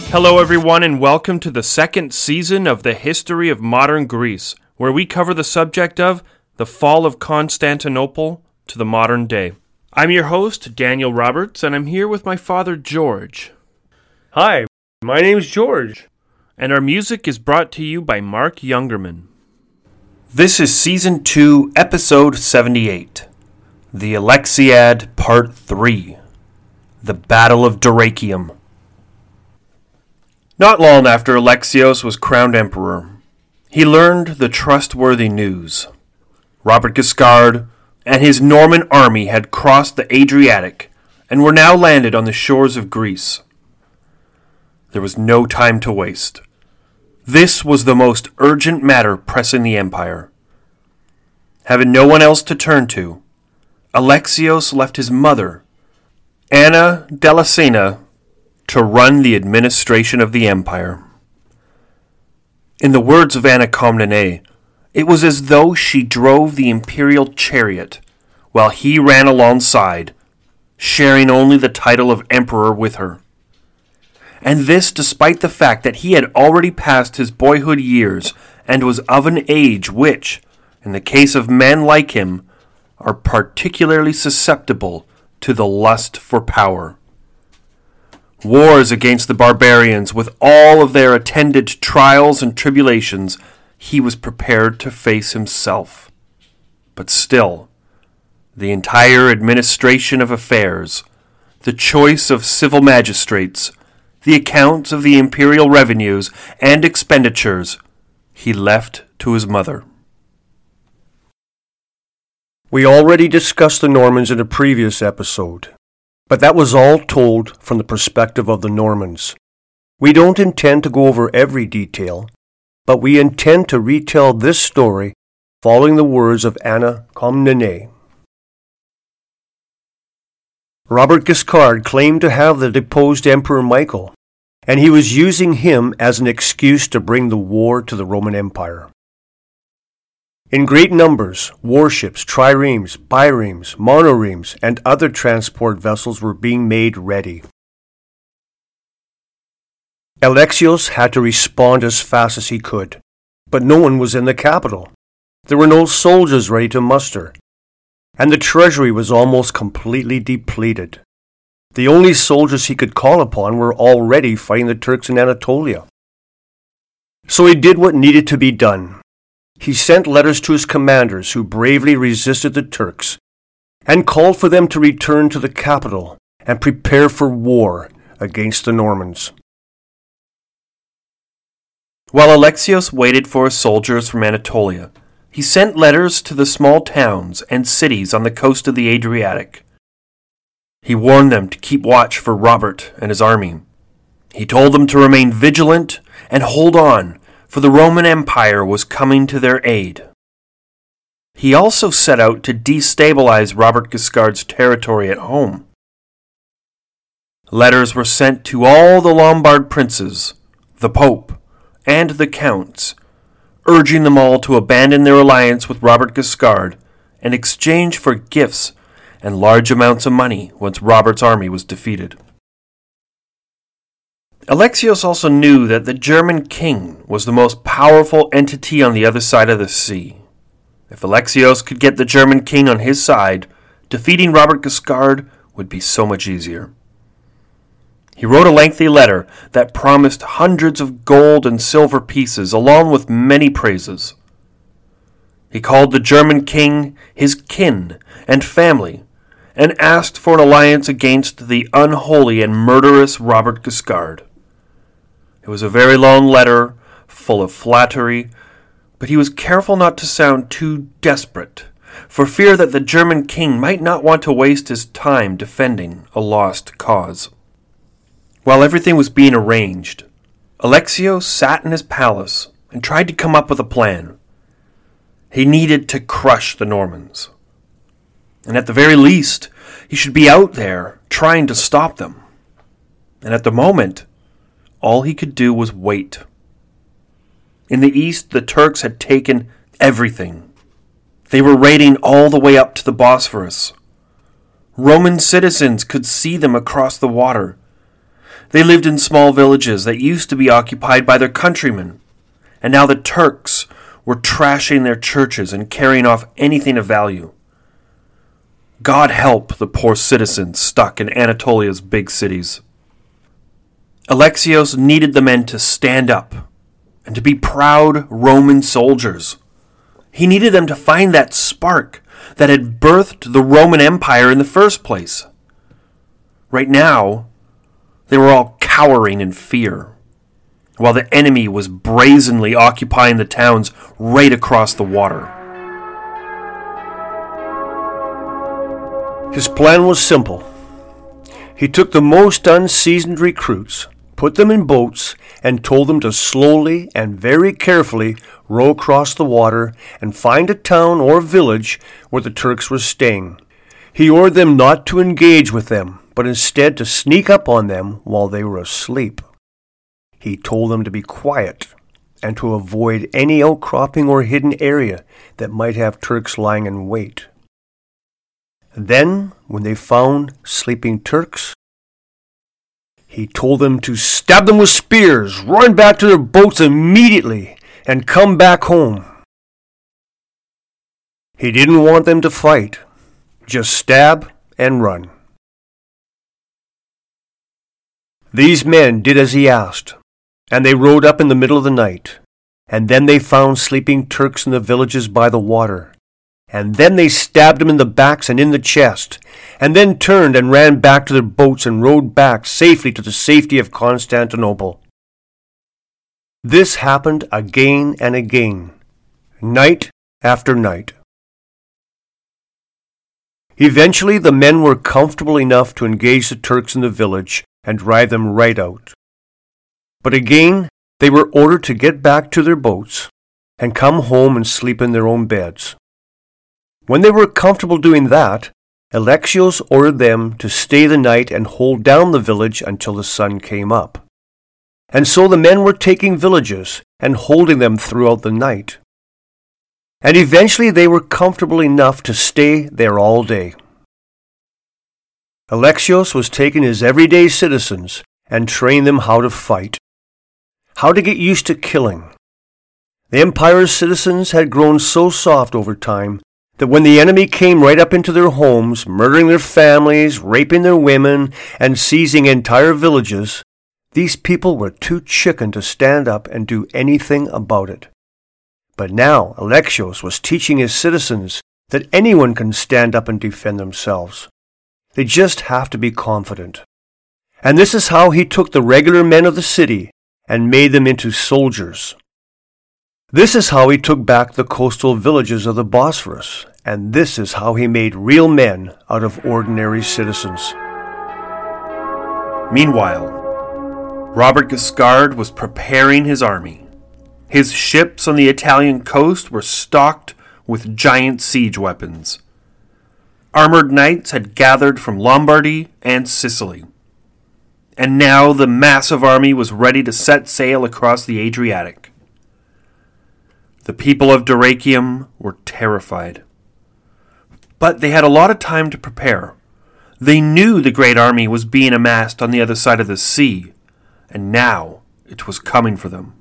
Hello everyone and welcome to the second season of the History of Modern Greece, where we cover the subject of the fall of Constantinople to the modern day. I'm your host, Daniel Roberts, and I'm here with my father, George. Hi, my name's George. And our music is brought to you by Mark Youngerman. This is Season 2, Episode 78, The Alexiad, Part 3, The Battle of Dyrrhachium. Not long after Alexios was crowned emperor, he learned the trustworthy news. Robert Guiscard and his Norman army had crossed the Adriatic and were now landed on the shores of Greece. There was no time to waste. This was the most urgent matter pressing the empire. Having no one else to turn to, Alexios left his mother, Anna Delasina, to run the administration of the empire. In the words of Anna Komnene, it was as though she drove the imperial chariot while he ran alongside, sharing only the title of emperor with her. And this despite the fact that he had already passed his boyhood years and was of an age which, in the case of men like him, are particularly susceptible to the lust for power. Wars against the barbarians, with all of their attendant trials and tribulations, he was prepared to face himself. But still, the entire administration of affairs, the choice of civil magistrates, the accounts of the imperial revenues and expenditures, he left to his mother. We already discussed the Normans in a previous episode, but that was all told from the perspective of the Normans. We don't intend to go over every detail, but we intend to retell this story following the words of Anna Komnene. Robert Guiscard claimed to have the deposed Emperor Michael, and he was using him as an excuse to bring the war to the Roman Empire. In great numbers, warships, triremes, biremes, monoremes, and other transport vessels were being made ready. Alexios had to respond as fast as he could, but no one was in the capital. There were no soldiers ready to muster, and the treasury was almost completely depleted. The only soldiers he could call upon were already fighting the Turks in Anatolia. So he did what needed to be done. He sent letters to his commanders who bravely resisted the Turks and called for them to return to the capital and prepare for war against the Normans. While Alexios waited for his soldiers from Anatolia, he sent letters to the small towns and cities on the coast of the Adriatic. He warned them to keep watch for Robert and his army. He told them to remain vigilant and hold on, for the Roman Empire was coming to their aid. He also set out to destabilize Robert Guiscard's territory at home. Letters were sent to all the Lombard princes, the Pope, and the counts, urging them all to abandon their alliance with Robert Guiscard in exchange for gifts and large amounts of money once Robert's army was defeated. Alexios also knew that the German king was the most powerful entity on the other side of the sea. If Alexios could get the German king on his side, defeating Robert Guiscard would be so much easier. He wrote a lengthy letter that promised hundreds of gold and silver pieces, along with many praises. He called the German king his kin and family, and asked for an alliance against the unholy and murderous Robert Guiscard. It was a very long letter, full of flattery, but he was careful not to sound too desperate, for fear that the German king might not want to waste his time defending a lost cause. While everything was being arranged, Alexios sat in his palace and tried to come up with a plan. He needed to crush the Normans. And at the very least, he should be out there trying to stop them. And at the moment, all he could do was wait. In the east, the Turks had taken everything. They were raiding all the way up to the Bosphorus. Roman citizens could see them across the water. They lived in small villages that used to be occupied by their countrymen, and now the Turks were trashing their churches and carrying off anything of value. God help the poor citizens stuck in Anatolia's big cities. Alexios needed the men to stand up and to be proud Roman soldiers. He needed them to find that spark that had birthed the Roman Empire in the first place. Right now, they were all cowering in fear, while the enemy was brazenly occupying the towns right across the water. His plan was simple. He took the most unseasoned recruits, put them in boats, and told them to slowly and very carefully row across the water and find a town or village where the Turks were staying. He ordered them not to engage with them, but instead to sneak up on them while they were asleep. He told them to be quiet and to avoid any outcropping or hidden area that might have Turks lying in wait. Then, when they found sleeping Turks, he told them to stab them with spears, run back to their boats immediately, and come back home. He didn't want them to fight, just stab and run. These men did as he asked, and they rode up in the middle of the night, and then they found sleeping Turks in the villages by the water. And then they stabbed them in the backs and in the chest, and then turned and ran back to their boats and rowed back safely to the safety of Constantinople. This happened again and again, night after night. Eventually the men were comfortable enough to engage the Turks in the village and drive them right out. But again they were ordered to get back to their boats and come home and sleep in their own beds. When they were comfortable doing that, Alexios ordered them to stay the night and hold down the village until the sun came up. And so the men were taking villages and holding them throughout the night. And eventually they were comfortable enough to stay there all day. Alexios was taking his everyday citizens and training them how to fight, how to get used to killing. The empire's citizens had grown so soft over time that when the enemy came right up into their homes, murdering their families, raping their women, and seizing entire villages, these people were too chicken to stand up and do anything about it. But now Alexios was teaching his citizens that anyone can stand up and defend themselves. They just have to be confident. And this is how he took the regular men of the city and made them into soldiers. This is how he took back the coastal villages of the Bosphorus, and this is how he made real men out of ordinary citizens. Meanwhile, Robert Guiscard was preparing his army. His ships on the Italian coast were stocked with giant siege weapons. Armored knights had gathered from Lombardy and Sicily. And now the massive army was ready to set sail across the Adriatic. The people of Dyrrhachium were terrified. But they had a lot of time to prepare. They knew the great army was being amassed on the other side of the sea, and now it was coming for them.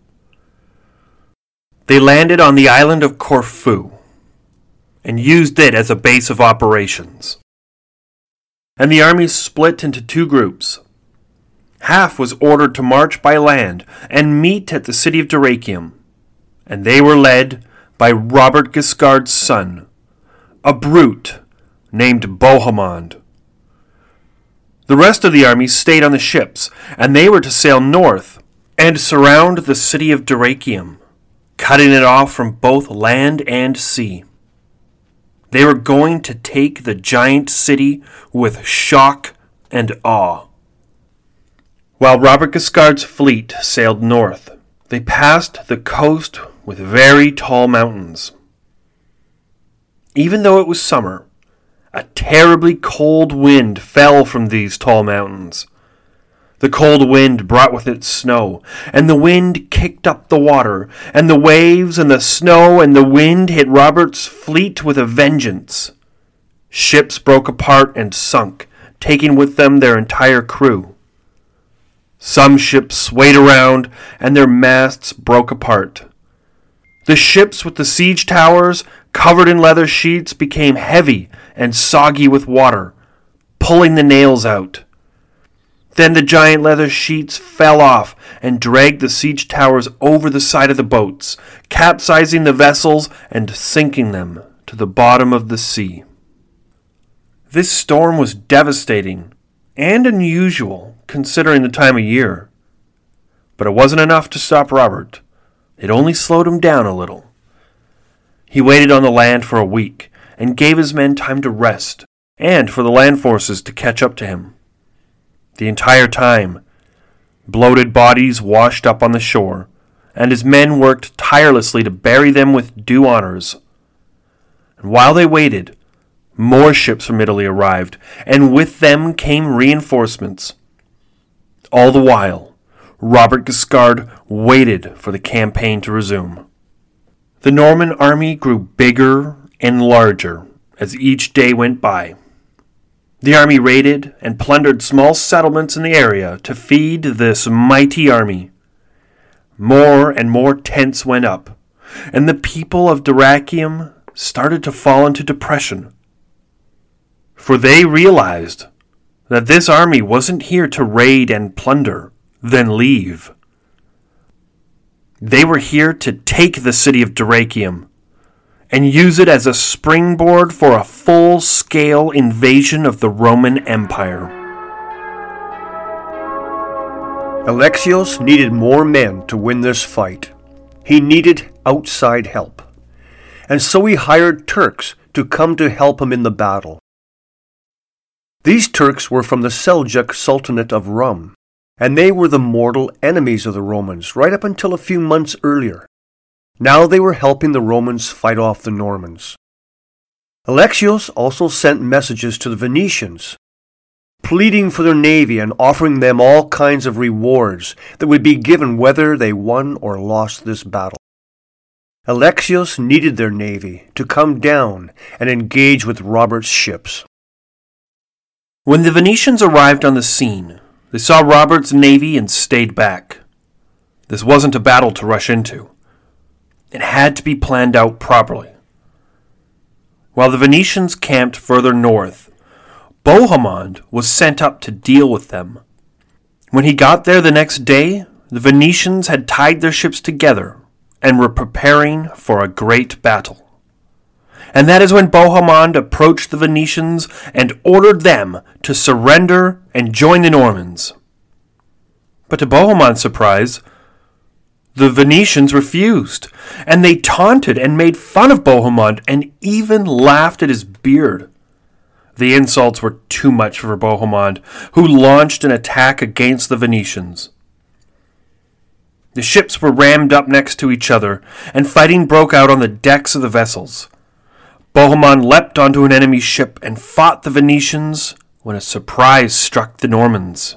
They landed on the island of Corfu and used it as a base of operations. And the army split into two groups. Half was ordered to march by land and meet at the city of Dyrrhachium, and they were led by Robert Guiscard's son, a brute named Bohemond. The rest of the army stayed on the ships, and they were to sail north and surround the city of Dyrrhachium, cutting it off from both land and sea. They were going to take the giant city with shock and awe. While Robert Guiscard's fleet sailed north, they passed the coast with very tall mountains. Even though it was summer, a terribly cold wind fell from these tall mountains. The cold wind brought with it snow, and the wind kicked up the water, and the waves and the snow and the wind hit Robert's fleet with a vengeance. Ships broke apart and sunk, taking with them their entire crew. Some ships swayed around, and their masts broke apart. The ships with the siege towers, covered in leather sheets, became heavy and soggy with water, pulling the nails out. Then the giant leather sheets fell off and dragged the siege towers over the side of the boats, capsizing the vessels and sinking them to the bottom of the sea. This storm was devastating and unusual considering the time of year. But it wasn't enough to stop Robert. It only slowed him down a little. He waited on the land for a week and gave his men time to rest and for the land forces to catch up to him. The entire time, bloated bodies washed up on the shore, and his men worked tirelessly to bury them with due honors. And while they waited, more ships from Italy arrived, and with them came reinforcements. All the while, Robert Guiscard waited for the campaign to resume. The Norman army grew bigger and larger as each day went by. The army raided and plundered small settlements in the area to feed this mighty army. More and more tents went up, and the people of Dyrrhachium started to fall into depression. For they realized that this army wasn't here to raid and plunder, then leave. They were here to take the city of Dyrrhachium and use it as a springboard for a full-scale invasion of the Roman Empire. Alexios needed more men to win this fight. He needed outside help. And so he hired Turks to come to help him in the battle. These Turks were from the Seljuk Sultanate of Rum, and they were the mortal enemies of the Romans right up until a few months earlier. Now they were helping the Romans fight off the Normans. Alexios also sent messages to the Venetians, pleading for their navy and offering them all kinds of rewards that would be given whether they won or lost this battle. Alexios needed their navy to come down and engage with Robert's ships. When the Venetians arrived on the scene, they saw Robert's navy and stayed back. This wasn't a battle to rush into. It had to be planned out properly. While the Venetians camped further north, Bohemond was sent up to deal with them. When he got there the next day, the Venetians had tied their ships together and were preparing for a great battle. And that is when Bohemond approached the Venetians and ordered them to surrender and join the Normans. But to Bohemond's surprise, the Venetians refused, and they taunted and made fun of Bohemond and even laughed at his beard. The insults were too much for Bohemond, who launched an attack against the Venetians. The ships were rammed up next to each other, and fighting broke out on the decks of the vessels. Bohemond leapt onto an enemy ship and fought the Venetians when a surprise struck the Normans.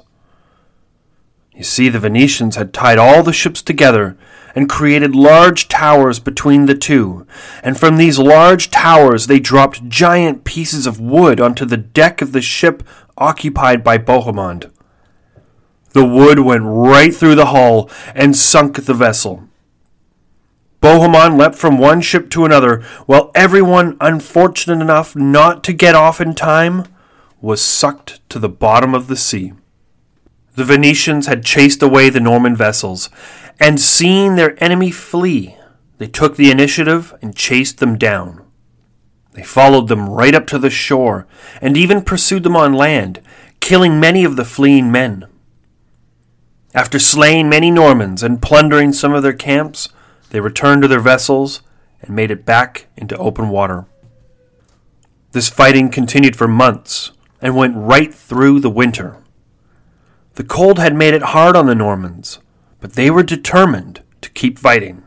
You see, the Venetians had tied all the ships together and created large towers between the two, and from these large towers they dropped giant pieces of wood onto the deck of the ship occupied by Bohemond. The wood went right through the hull and sunk the vessel. Bohemond leapt from one ship to another, while everyone unfortunate enough not to get off in time was sucked to the bottom of the sea. The Venetians had chased away the Norman vessels, and seeing their enemy flee, they took the initiative and chased them down. They followed them right up to the shore, and even pursued them on land, killing many of the fleeing men. After slaying many Normans and plundering some of their camps, they returned to their vessels and made it back into open water. This fighting continued for months and went right through the winter. The cold had made it hard on the Normans, but they were determined to keep fighting.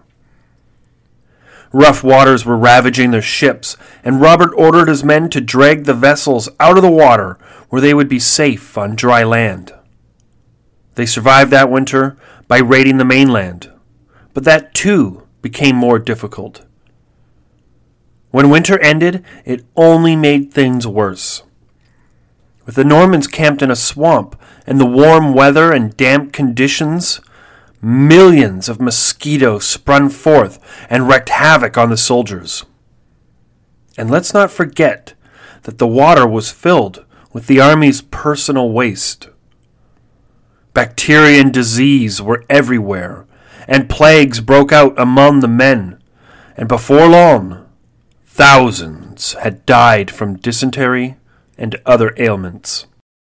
Rough waters were ravaging their ships, and Robert ordered his men to drag the vessels out of the water where they would be safe on dry land. They survived that winter by raiding the mainland, but that too became more difficult. When winter ended, it only made things worse. With the Normans camped in a swamp, and the warm weather and damp conditions, millions of mosquitoes sprung forth and wreaked havoc on the soldiers. And let's not forget that the water was filled with the army's personal waste. Bacteria and disease were everywhere, and plagues broke out among the men, and before long, thousands had died from dysentery and other ailments.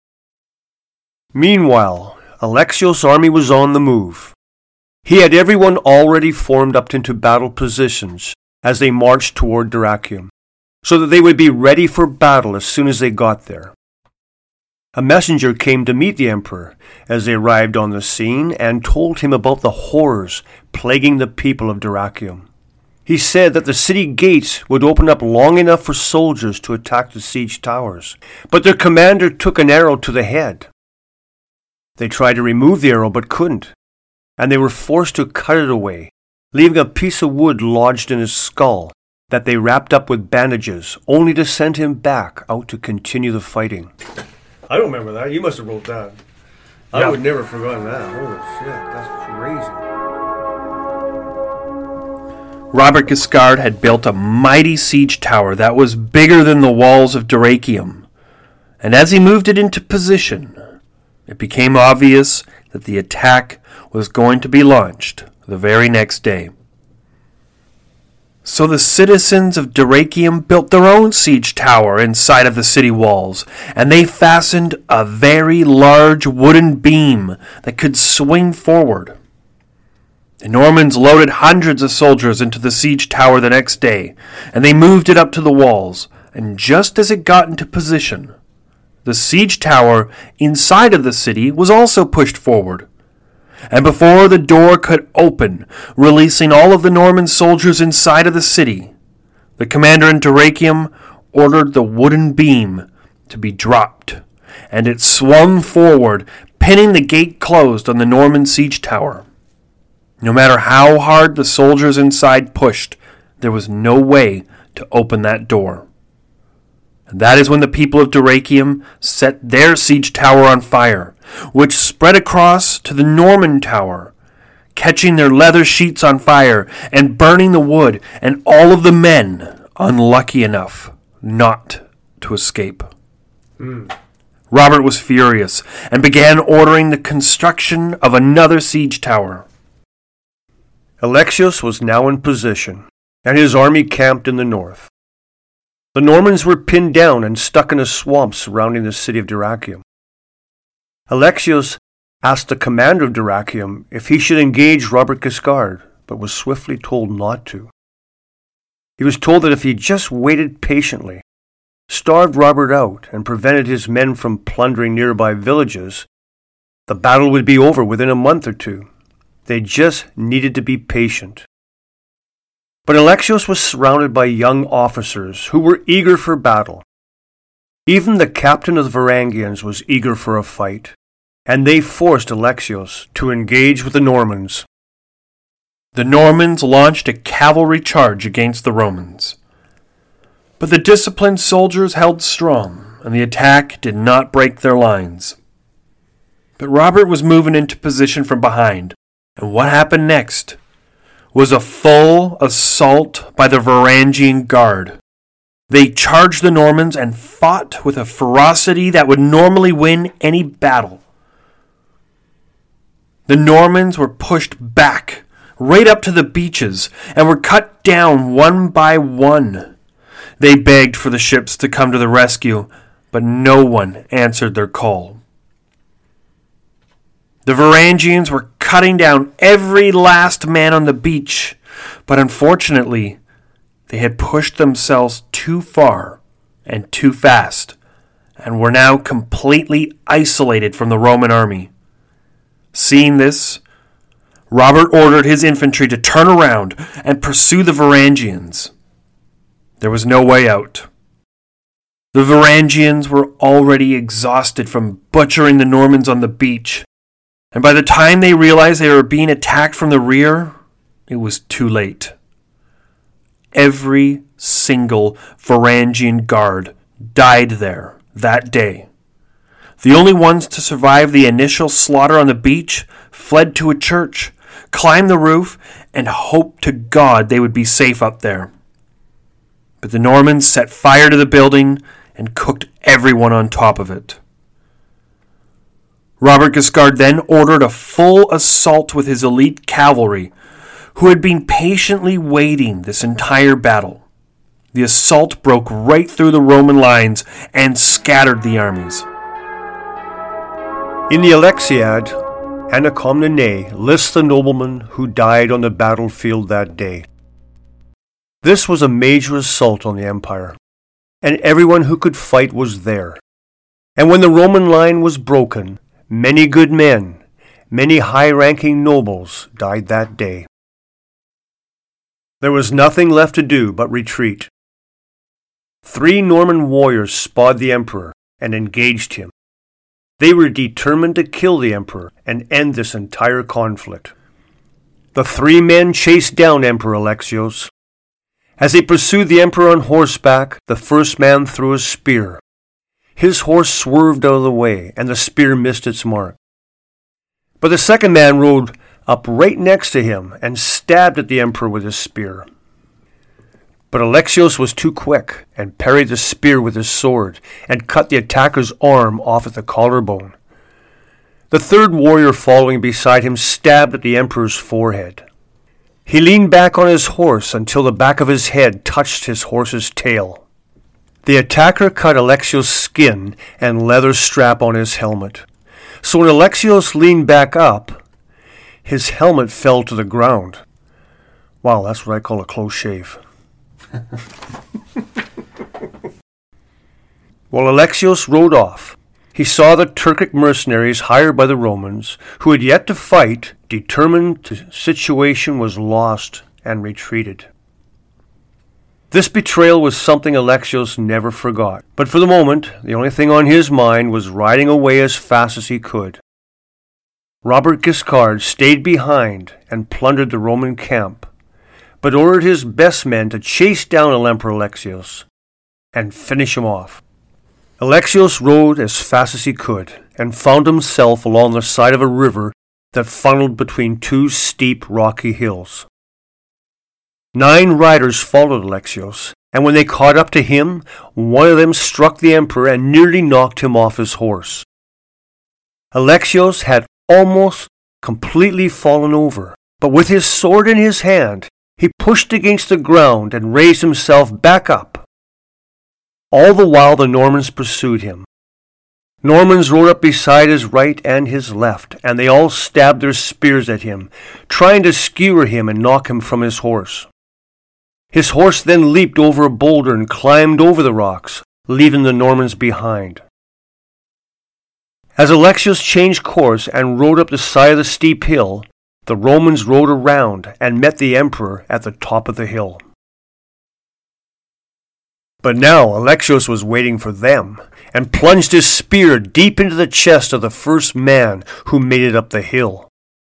Meanwhile, Alexios' army was on the move. He had everyone already formed up into battle positions as they marched toward Dyrrhachium, so that they would be ready for battle as soon as they got there. A messenger came to meet the emperor as they arrived on the scene and told him about the horrors plaguing the people of Dyrrhachium. He said that the city gates would open up long enough for soldiers to attack the siege towers, but their commander took an arrow to the head. They tried to remove the arrow but couldn't, and they were forced to cut it away, leaving a piece of wood lodged in his skull that they wrapped up with bandages, only to send him back out to continue the fighting. I don't remember that. You must have wrote that. I would never have forgotten that. Holy shit, that's crazy. Robert Guiscard had built a mighty siege tower that was bigger than the walls of Dyrrhachium, and as he moved it into position, it became obvious that the attack was going to be launched the very next day. So the citizens of Dyrrhachium built their own siege tower inside of the city walls, and they fastened a very large wooden beam that could swing forward. The Normans loaded hundreds of soldiers into the siege tower the next day, and they moved it up to the walls, and just as it got into position, the siege tower inside of the city was also pushed forward. And before the door could open, releasing all of the Norman soldiers inside of the city, the commander in Dyrrhachium ordered the wooden beam to be dropped, and it swung forward, pinning the gate closed on the Norman siege tower. No matter how hard the soldiers inside pushed, there was no way to open that door. And that is when the people of Dyrrhachium set their siege tower on fire, which spread across to the Norman tower, catching their leather sheets on fire and burning the wood and all of the men unlucky enough not to escape. Robert was furious and began ordering the construction of another siege tower. Alexios was now in position, and his army camped in the north. The Normans were pinned down and stuck in a swamp surrounding the city of Dyrrhachium. Alexios asked the commander of Dyrrhachium if he should engage Robert Guiscard, but was swiftly told not to. He was told that if he just waited patiently, starved Robert out, and prevented his men from plundering nearby villages, the battle would be over within a month or two. They just needed to be patient. But Alexios was surrounded by young officers who were eager for battle. Even the captain of the Varangians was eager for a fight, and they forced Alexios to engage with the Normans. The Normans launched a cavalry charge against the Romans. But the disciplined soldiers held strong, and the attack did not break their lines. But Robert was moving into position from behind, and what happened next was a full assault by the Varangian Guard. They charged the Normans and fought with a ferocity that would normally win any battle. The Normans were pushed back, right up to the beaches, and were cut down one by one. They begged for the ships to come to the rescue, but no one answered their call. The Varangians were cutting down every last man on the beach, but unfortunately, they had pushed themselves too far and too fast, and were now completely isolated from the Roman army. Seeing this, Robert ordered his infantry to turn around and pursue the Varangians. There was no way out. The Varangians were already exhausted from butchering the Normans on the beach, and by the time they realized they were being attacked from the rear, it was too late. Every single Varangian guard died there that day, The only ones to survive the initial slaughter on the beach fled to a church, climbed the roof, and hoped to God they would be safe up there. But the Normans set fire to the building and cooked everyone on top of it. Robert Guiscard then ordered a full assault with his elite cavalry, who had been patiently waiting this entire battle. The assault broke right through the Roman lines and scattered the armies. In the Alexiad, Anna Comnene lists the noblemen who died on the battlefield that day. This was a major assault on the empire, and everyone who could fight was there. And when the Roman line was broken, many good men, many high-ranking nobles died that day. There was nothing left to do but retreat. 3 Norman warriors spotted the emperor and engaged him. They were determined to kill the emperor and end this entire conflict. The 3 men chased down Emperor Alexios. As they pursued the emperor on horseback, the first man threw a spear. His horse swerved out of the way, and the spear missed its mark. But the second man rode up right next to him and stabbed at the emperor with his spear. But Alexios was too quick and parried the spear with his sword and cut the attacker's arm off at the collarbone. The third warrior following beside him stabbed at the emperor's forehead. He leaned back on his horse until the back of his head touched his horse's tail. The attacker cut Alexios' skin and leather strap on his helmet. So when Alexios leaned back up, his helmet fell to the ground. Wow, that's what I call a close shave. While Alexios rode off, he saw the Turkic mercenaries hired by the Romans, who had yet to fight, determined the situation was lost, and retreated. This betrayal was something Alexios never forgot, but for the moment, the only thing on his mind was riding away as fast as he could. Robert Guiscard stayed behind and plundered the Roman camp, but ordered his best men to chase down Emperor Alexios and finish him off. Alexios rode as fast as he could and found himself along the side of a river that funneled between 2 steep rocky hills. 9 riders followed Alexios, and when they caught up to him, one of them struck the emperor and nearly knocked him off his horse. Alexios had almost completely fallen over, but with his sword in his hand, he pushed against the ground and raised himself back up. All the while the Normans pursued him. Normans rode up beside his right and his left, and they all stabbed their spears at him, trying to skewer him and knock him from his horse. His horse then leaped over a boulder and climbed over the rocks, leaving the Normans behind. As Alexios changed course and rode up the side of the steep hill, the Romans rode around and met the emperor at the top of the hill. But now Alexios was waiting for them, and plunged his spear deep into the chest of the first man who made it up the hill.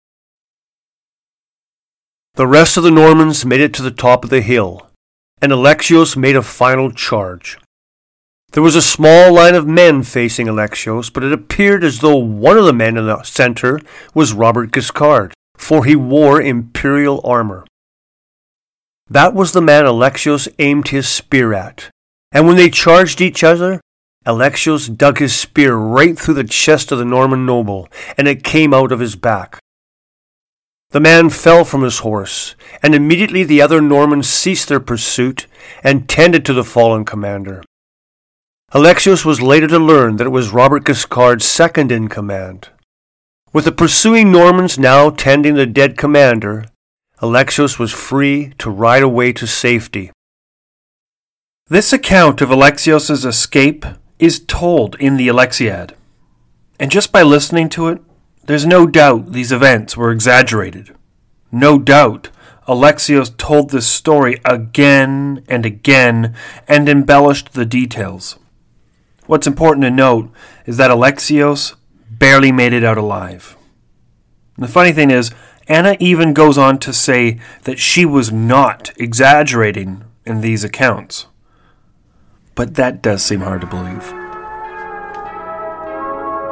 The rest of the Normans made it to the top of the hill, and Alexios made a final charge. There was a small line of men facing Alexios, but it appeared as though one of the men in the center was Robert Guiscard, for he wore imperial armor. That was the man Alexios aimed his spear at, and when they charged each other, Alexios dug his spear right through the chest of the Norman noble, and it came out of his back. The man fell from his horse, and immediately the other Normans ceased their pursuit and tended to the fallen commander. Alexios was later to learn that it was Robert Guiscard's second in command. With the pursuing Normans now tending the dead commander, Alexios was free to ride away to safety. This account of Alexios' escape is told in the Alexiad, and just by listening to it, there's no doubt these events were exaggerated. No doubt Alexios told this story again and again and embellished the details. What's important to note is that Alexios barely made it out alive. And the funny thing is, Anna even goes on to say that she was not exaggerating in these accounts. But that does seem hard to believe.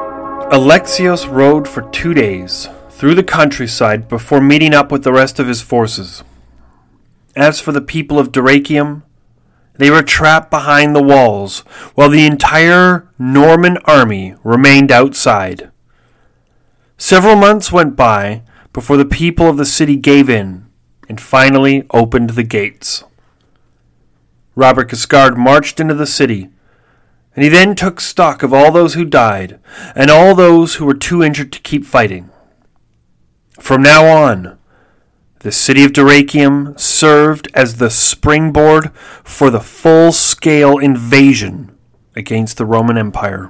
Alexios rode for 2 days through the countryside before meeting up with the rest of his forces. As for the people of Dyrrhachium, they were trapped behind the walls, while the entire Norman army remained outside. Several months went by before the people of the city gave in and finally opened the gates. Robert Guiscard marched into the city, and he then took stock of all those who died and all those who were too injured to keep fighting. From now on, the city of Dyrrhachium served as the springboard for the full-scale invasion against the Roman Empire.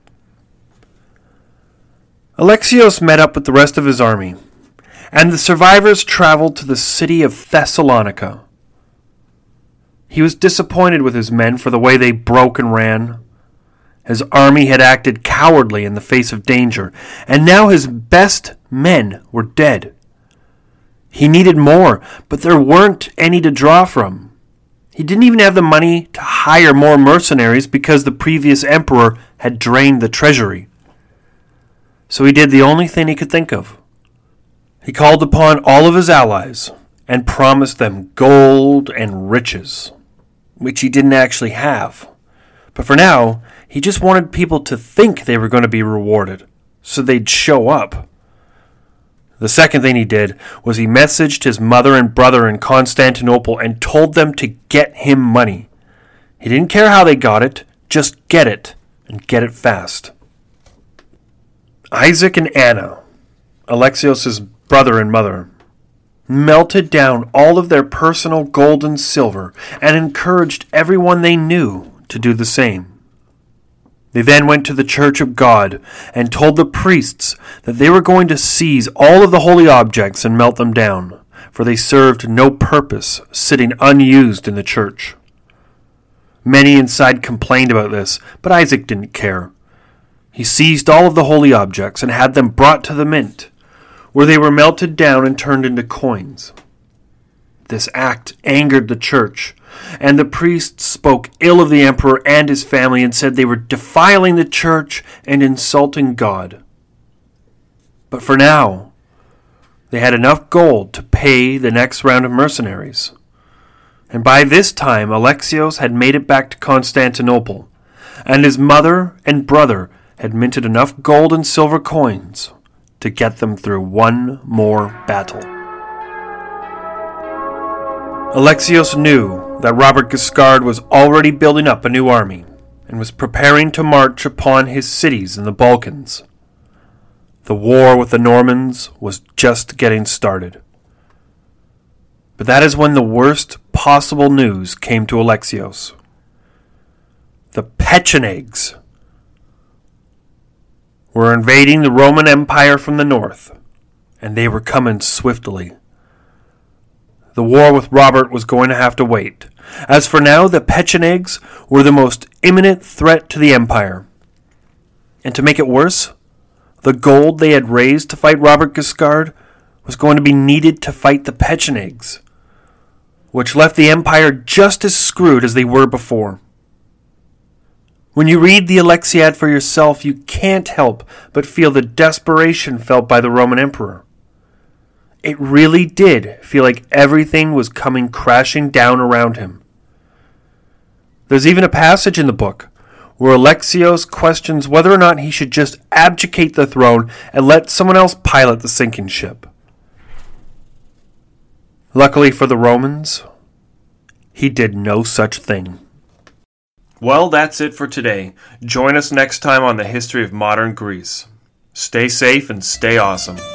Alexios met up with the rest of his army, and the survivors traveled to the city of Thessalonica. He was disappointed with his men for the way they broke and ran. His army had acted cowardly in the face of danger, and now his best men were dead. He needed more, but there weren't any to draw from. He didn't even have the money to hire more mercenaries because the previous emperor had drained the treasury. So he did the only thing he could think of. He called upon all of his allies and promised them gold and riches, which he didn't actually have. But for now, he just wanted people to think they were going to be rewarded, so they'd show up. The second thing he did was he messaged his mother and brother in Constantinople and told them to get him money. He didn't care how they got it, just get it, and get it fast. Isaac and Anna, Alexios' brother and mother, melted down all of their personal gold and silver and encouraged everyone they knew to do the same. They then went to the Church of God and told the priests that they were going to seize all of the holy objects and melt them down, for they served no purpose, sitting unused in the church. Many inside complained about this, but Isaac didn't care. He seized all of the holy objects and had them brought to the mint, where they were melted down and turned into coins. This act angered the church, and the priests spoke ill of the emperor and his family and said they were defiling the church and insulting God. But for now, they had enough gold to pay the next round of mercenaries. And by this time, Alexios had made it back to Constantinople, and his mother and brother had minted enough gold and silver coins to get them through one more battle. Alexios knew that Robert Guiscard was already building up a new army and was preparing to march upon his cities in the Balkans. The war with the Normans was just getting started. But that is when the worst possible news came to Alexios. The Pechenegs were invading the Roman Empire from the north, and they were coming swiftly. The war with Robert was going to have to wait. As for now, the Pechenegs were the most imminent threat to the empire. And to make it worse, the gold they had raised to fight Robert Guiscard was going to be needed to fight the Pechenegs, which left the empire just as screwed as they were before. When you read the Alexiad for yourself, you can't help but feel the desperation felt by the Roman emperor. It really did feel like everything was coming crashing down around him. There's even a passage in the book where Alexios questions whether or not he should just abdicate the throne and let someone else pilot the sinking ship. Luckily for the Romans, he did no such thing. Well, that's it for today. Join us next time on the history of modern Greece. Stay safe and stay awesome.